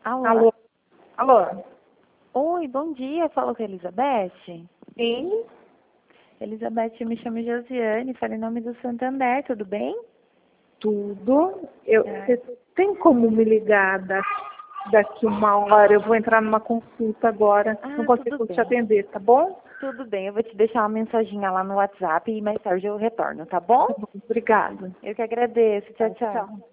Alô? Alô? Alô? Oi, bom dia. Falo com a Elizabeth. Sim? Elizabeth, eu me chamo Josiane, falo em nome do Santander, tudo bem? Tudo. Ah, Você tem como me ligar daqui uma hora? Eu vou entrar numa consulta agora. Não tudo consigo te bem. atender, tá bom? Tudo bem, eu vou te deixar uma mensaginha lá no WhatsApp e mais tarde eu retorno, tá bom? Tá bom, obrigada. Eu que agradeço. Tchau, Tchau, tchau. tchau.